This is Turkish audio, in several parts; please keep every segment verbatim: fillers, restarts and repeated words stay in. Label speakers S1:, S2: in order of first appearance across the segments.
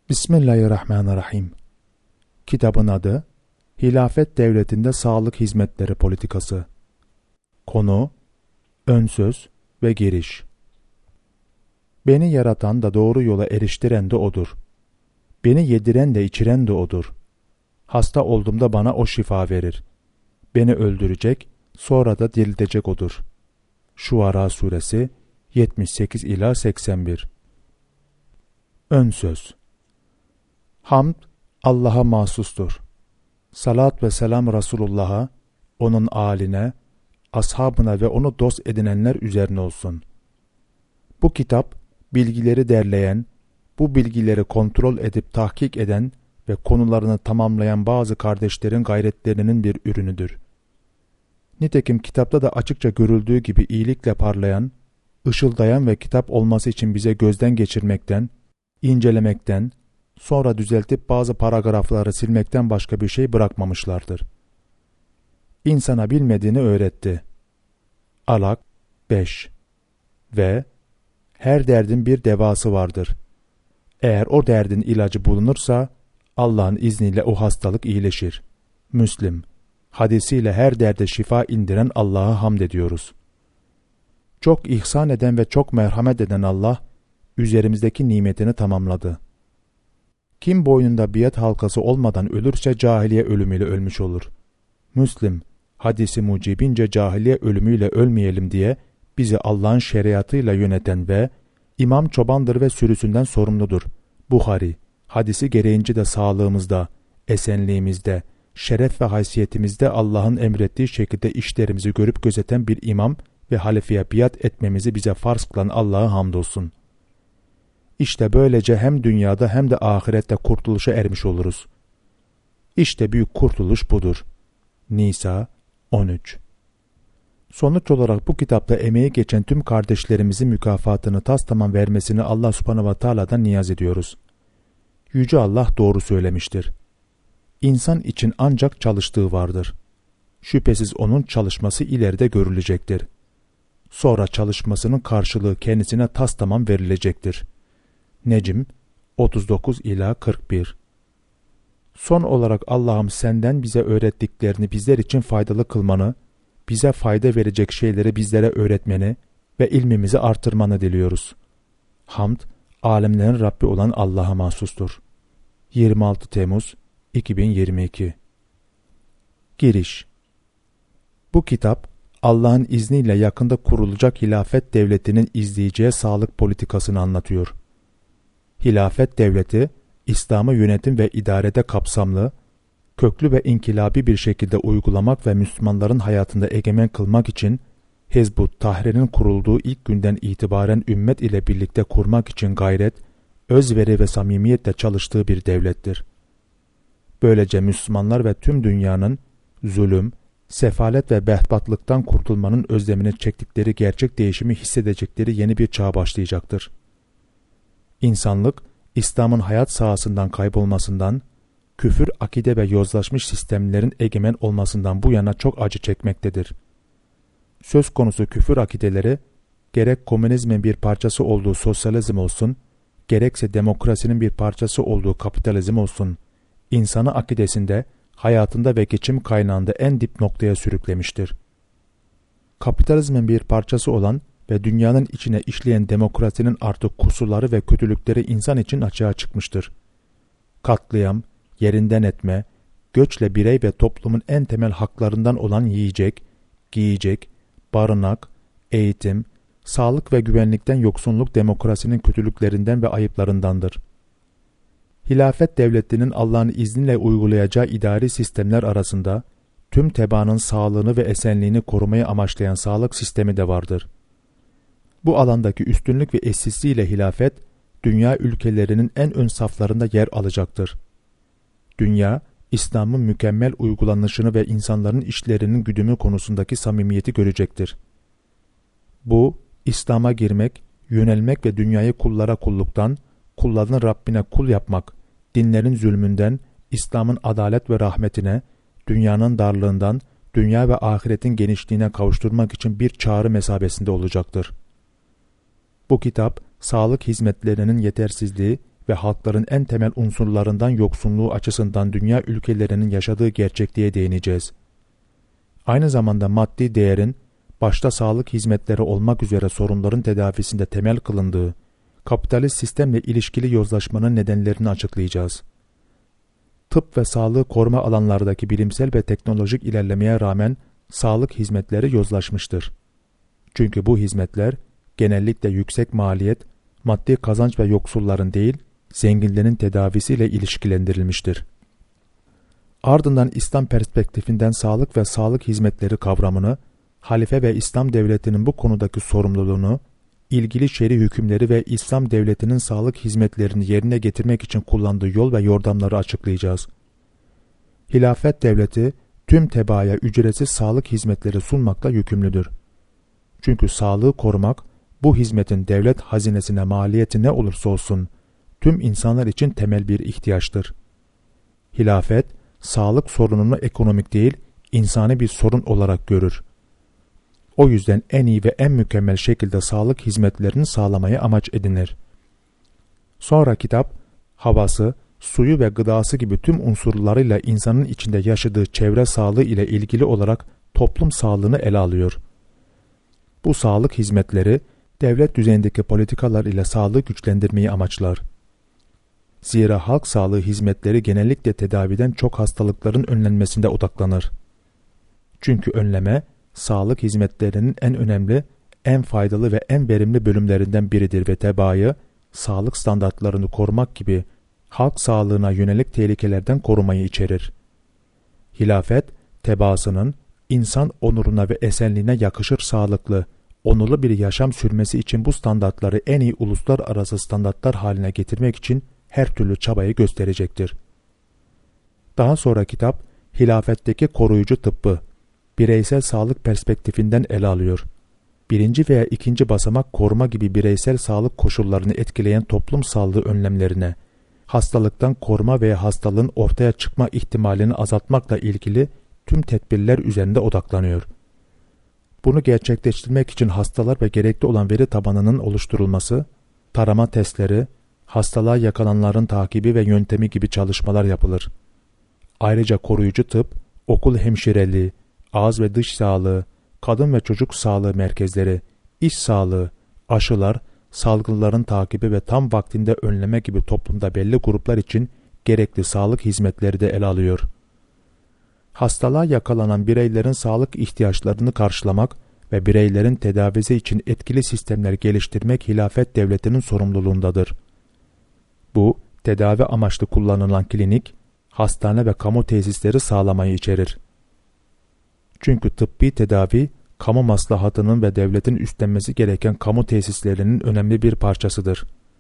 S1: Bismillahirrahmanirrahim. Kitabın adı Hilafet Devletinde Sağlık Hizmetleri Politikası. Konu, ön söz ve giriş. Beni yaratan da doğru yola eriştiren de O'dur. Beni yediren de içiren de O'dur. Hasta olduğumda bana O şifa verir. Beni öldürecek, sonra da diriltecek O'dur. Şuara Suresi yetmiş sekiz ila seksen bir. Ön söz. Hamd Allah'a mahsustur. Salat ve selam Resulullah'a, onun âline, ashabına ve onu dost edinenler üzerine olsun. Bu kitap, bilgileri derleyen, bu bilgileri kontrol edip tahkik eden ve konularını tamamlayan bazı kardeşlerin gayretlerinin bir ürünüdür. Nitekim kitapta da açıkça görüldüğü gibi iyilikle parlayan, ışıldayan ve kitap olması için bize gözden geçirmekten, incelemekten, sonra düzeltip bazı paragrafları silmekten başka bir şey bırakmamışlardır. İnsana bilmediğini öğretti. Alak beş. Ve her derdin bir devası vardır. Eğer o derdin ilacı bulunursa Allah'ın izniyle o hastalık iyileşir. Müslim hadisiyle her derde şifa indiren Allah'a hamd ediyoruz. Çok ihsan eden ve çok merhamet eden Allah üzerimizdeki nimetini tamamladı. Kim boynunda biat halkası olmadan ölürse cahiliye ölümüyle ölmüş olur. Müslim hadisi mucibince cahiliye ölümüyle ölmeyelim diye bizi Allah'ın şeriatıyla yöneten ve imam çobandır ve sürüsünden sorumludur. Buhari hadisi gereğince de sağlığımızda, esenliğimizde, şeref ve haysiyetimizde Allah'ın emrettiği şekilde işlerimizi görüp gözeten bir imam ve halifeye biat etmemizi bize farz kılan Allah'a hamdolsun. İşte böylece hem dünyada hem de ahirette kurtuluşa ermiş oluruz. İşte büyük kurtuluş budur. Nisa on üç. Sonuç olarak bu kitapta emeği geçen tüm kardeşlerimizin mükafatını tastamam vermesini Allah subhanahu ve teala'dan niyaz ediyoruz. Yüce Allah doğru söylemiştir. İnsan için ancak çalıştığı vardır. Şüphesiz onun çalışması ileride görülecektir. Sonra çalışmasının karşılığı kendisine tastamam verilecektir. Necm otuz dokuz ila kırk bir. Son olarak Allah'ım senden bize öğrettiklerini bizler için faydalı kılmanı, bize fayda verecek şeyleri bizlere öğretmeni ve ilmimizi artırmanı diliyoruz. Hamd, alemlerin Rabbi olan Allah'a mahsustur. yirmi altı Temmuz iki bin yirmi iki. Giriş. Bu kitap, Allah'ın izniyle yakında kurulacak hilafet devletinin izleyeceği sağlık politikasını anlatıyor. Hilafet devleti, İslam'ı yönetim ve idarede kapsamlı, köklü ve inkilabi bir şekilde uygulamak ve Müslümanların hayatında egemen kılmak için Hizb-ut Tahrir'in kurulduğu ilk günden itibaren ümmet ile birlikte kurmak için gayret, özveri ve samimiyetle çalıştığı bir devlettir. Böylece Müslümanlar ve tüm dünyanın zulüm, sefalet ve behbatlıktan kurtulmanın özlemini çektikleri gerçek değişimi hissedecekleri yeni bir çağ başlayacaktır. İnsanlık, İslam'ın hayat sahasından kaybolmasından, küfür, akide ve yozlaşmış sistemlerin egemen olmasından bu yana çok acı çekmektedir. Söz konusu küfür akideleri, gerek komünizmin bir parçası olduğu sosyalizm olsun, gerekse demokrasinin bir parçası olduğu kapitalizm olsun, insanı akidesinde, hayatında ve geçim kaynağında en dip noktaya sürüklemiştir. Kapitalizmin bir parçası olan ve dünyanın içine işleyen demokrasinin artık kusurları ve kötülükleri insan için açığa çıkmıştır. Katliam, yerinden etme, göçle birey ve toplumun en temel haklarından olan yiyecek, giyecek, barınak, eğitim, sağlık ve güvenlikten yoksunluk demokrasinin kötülüklerinden ve ayıplarındandır. Hilafet devletinin Allah'ın izniyle uygulayacağı idari sistemler arasında tüm tebaanın sağlığını ve esenliğini korumayı amaçlayan sağlık sistemi de vardır. Bu alandaki üstünlük ve eşsizliğiyle hilafet, dünya ülkelerinin en ön saflarında yer alacaktır. Dünya, İslam'ın mükemmel uygulanışını ve insanların işlerinin güdümü konusundaki samimiyeti görecektir. Bu, İslam'a girmek, yönelmek ve dünyayı kullara kulluktan, kulların Rabbine kul yapmak, dinlerin zulmünden, İslam'ın adalet ve rahmetine, dünyanın darlığından, dünya ve ahiretin genişliğine kavuşturmak için bir çağrı mesabesinde olacaktır. Bu kitap, sağlık hizmetlerinin yetersizliği ve halkların en temel unsurlarından yoksunluğu açısından dünya ülkelerinin yaşadığı gerçekliğe değineceğiz. Aynı zamanda maddi değerin, başta sağlık hizmetleri olmak üzere sorunların tedavisinde temel kılındığı, kapitalist sistemle ilişkili yozlaşmanın nedenlerini açıklayacağız. Tıp ve sağlığı koruma alanlardaki bilimsel ve teknolojik ilerlemeye rağmen sağlık hizmetleri yozlaşmıştır. Çünkü bu hizmetler genellikle yüksek maliyet, maddi kazanç ve yoksulların değil, zenginlerin tedavisiyle ilişkilendirilmiştir. Ardından İslam perspektifinden sağlık ve sağlık hizmetleri kavramını, halife ve İslam devletinin bu konudaki sorumluluğunu, ilgili şer'i hükümleri ve İslam devletinin sağlık hizmetlerini yerine getirmek için kullandığı yol ve yordamları açıklayacağız. Hilafet devleti, tüm tebaaya ücretsiz sağlık hizmetleri sunmakla yükümlüdür. Çünkü sağlığı korumak, bu hizmetin devlet hazinesine maliyeti ne olursa olsun, tüm insanlar için temel bir ihtiyaçtır. Hilafet, sağlık sorununu ekonomik değil, insani bir sorun olarak görür. O yüzden en iyi ve en mükemmel şekilde sağlık hizmetlerini sağlamayı amaç edinir. Sonra kitap, havası, suyu ve gıdası gibi tüm unsurlarıyla insanın içinde yaşadığı çevre sağlığı ile ilgili olarak toplum sağlığını ele alıyor. Bu sağlık hizmetleri, devlet düzeyindeki politikalar ile sağlığı güçlendirmeyi amaçlar. Zira halk sağlığı hizmetleri genellikle tedaviden çok hastalıkların önlenmesinde odaklanır. Çünkü önleme, sağlık hizmetlerinin en önemli, en faydalı ve en verimli bölümlerinden biridir ve tebaayı, sağlık standartlarını korumak gibi halk sağlığına yönelik tehlikelerden korumayı içerir. Hilafet, tebaasının insan onuruna ve esenliğine yakışır sağlıklı, onurlu bir yaşam sürmesi için bu standartları en iyi uluslararası standartlar haline getirmek için her türlü çabayı gösterecektir. Daha sonra kitap, hilafetteki koruyucu tıbbı, bireysel sağlık perspektifinden ele alıyor. Birinci veya ikinci basamak koruma gibi bireysel sağlık koşullarını etkileyen toplum sağlığı önlemlerine, hastalıktan koruma veya hastalığın ortaya çıkma ihtimalini azaltmakla ilgili tüm tedbirler üzerinde odaklanıyor. Bunu gerçekleştirmek için hastalar ve gerekli olan veri tabanının oluşturulması, tarama testleri, hastalığa yakalananların takibi ve yöntemi gibi çalışmalar yapılır. Ayrıca koruyucu tıp, okul hemşireliği, ağız ve dış sağlığı, kadın ve çocuk sağlığı merkezleri, iş sağlığı, aşılar, salgınların takibi ve tam vaktinde önleme gibi toplumda belli gruplar için gerekli sağlık hizmetleri de ele alıyor. Hastalığa yakalanan bireylerin sağlık ihtiyaçlarını karşılamak ve bireylerin tedavisi için etkili sistemler geliştirmek hilafet devletinin sorumluluğundadır. Bu, tedavi amaçlı kullanılan klinik, hastane ve kamu tesisleri sağlamayı içerir. Çünkü tıbbi tedavi, kamu maslahatının ve devletin üstlenmesi gereken kamu tesislerinin önemli bir parçasıdır.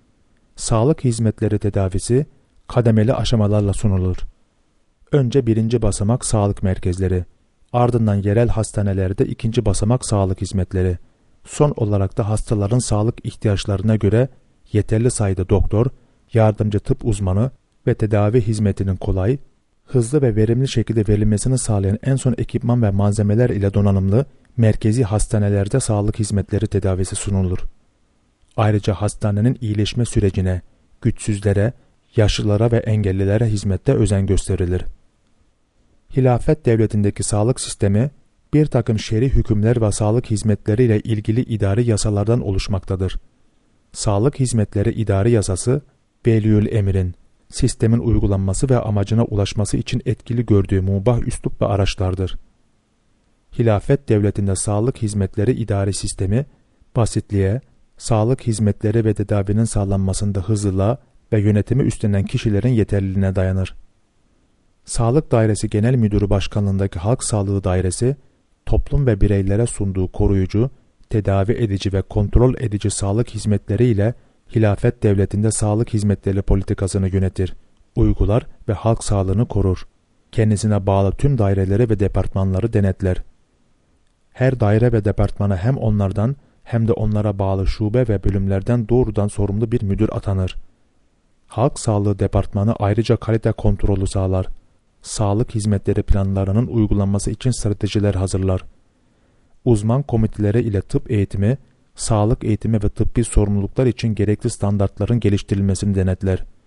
S1: Sağlık hizmetleri tedavisi, kademeli aşamalarla sunulur. Önce birinci basamak sağlık merkezleri, ardından yerel hastanelerde ikinci basamak sağlık hizmetleri, son olarak da hastaların sağlık ihtiyaçlarına göre yeterli sayıda doktor, yardımcı tıp uzmanı ve tedavi hizmetinin kolay, hızlı ve verimli şekilde verilmesini sağlayan en son ekipman ve malzemeler ile donanımlı merkezi hastanelerde sağlık hizmetleri tedavisi sunulur. Ayrıca hastanenin iyileşme sürecine, güçsüzlere, yaşlılara ve engellilere hizmette özen gösterilir. Hilafet devletindeki sağlık sistemi, bir takım şer'i hükümler ve sağlık hizmetleriyle ilgili idari yasalardan oluşmaktadır. Sağlık hizmetleri idari yasası, Veliül Emir'in, sistemin uygulanması ve amacına ulaşması için etkili gördüğü mubah üslup ve araçlardır. Hilafet devletinde sağlık hizmetleri idari sistemi, basitliğe, sağlık hizmetleri ve tedavinin sağlanmasında hızlılığa ve yönetimi üstlenen kişilerin yeterliliğine dayanır. Sağlık Dairesi Genel Müdürü Başkanlığındaki Halk Sağlığı Dairesi, toplum ve bireylere sunduğu koruyucu, tedavi edici ve kontrol edici sağlık hizmetleri ile hilafet devletinde sağlık hizmetleri politikasını yönetir, uygular ve halk sağlığını korur. Kendisine bağlı tüm daireleri ve departmanları denetler. Her daire ve departmana hem onlardan hem de onlara bağlı şube ve bölümlerden doğrudan sorumlu bir müdür atanır. Halk Sağlığı Departmanı ayrıca kalite kontrolü sağlar. Sağlık hizmetleri planlarının uygulanması için stratejiler hazırlar. Uzman komiteleri ile tıp eğitimi, sağlık eğitimi ve tıbbi sorumluluklar için gerekli standartların geliştirilmesini denetler.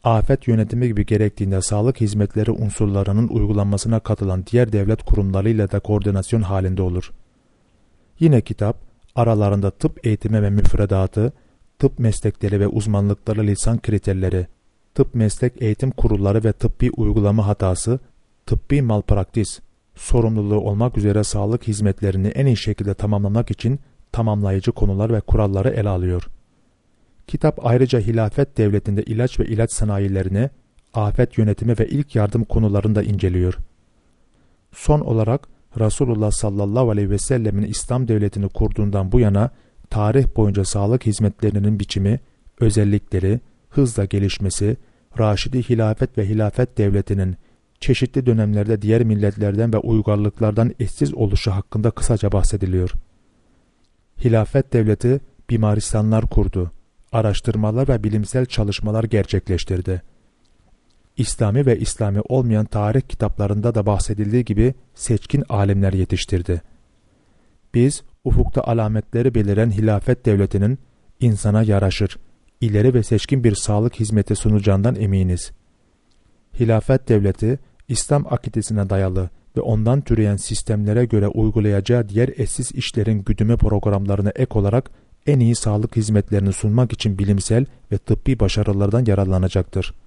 S1: afet yönetimi gibi gerektiğinde sağlık hizmetleri unsurlarının uygulanmasına katılan diğer devlet kurumlarıyla da koordinasyon halinde olur. Yine kitap, aralarında tıp eğitimi ve müfredatı, tıp meslekleri ve uzmanlıkları lisan kriterleri, tıp meslek eğitim kurulları ve tıbbi uygulama hatası, tıbbi malpraktis, sorumluluğu olmak üzere sağlık hizmetlerini en iyi şekilde tamamlamak için tamamlayıcı konular ve kuralları ele alıyor. Kitap ayrıca hilafet devletinde ilaç ve ilaç sanayilerini, afet yönetimi ve ilk yardım konularını da inceliyor. Son olarak Resulullah sallallahu aleyhi ve sellemin İslam devletini kurduğundan bu yana tarih boyunca sağlık hizmetlerinin biçimi, özellikleri, hızla gelişmesi, Raşidi hilafet ve hilafet devletinin çeşitli dönemlerde diğer milletlerden ve uygarlıklardan eşsiz oluşu hakkında kısaca bahsediliyor. Hilafet devleti bimaristanlar kurdu, araştırmalar ve bilimsel çalışmalar gerçekleştirdi. İslami ve İslami olmayan tarih kitaplarında da bahsedildiği gibi seçkin alimler yetiştirdi. Biz ufukta alametleri beliren hilafet devletinin insana yaraşır, ileri ve seçkin bir sağlık hizmeti sunacağından eminiz. Hilafet devleti İslam akidesine dayalı ve ondan türeyen sistemlere göre uygulayacağı diğer eşsiz işlerin güdümü programlarına ek olarak en iyi sağlık hizmetlerini sunmak için bilimsel ve tıbbi başarılardan yararlanacaktır.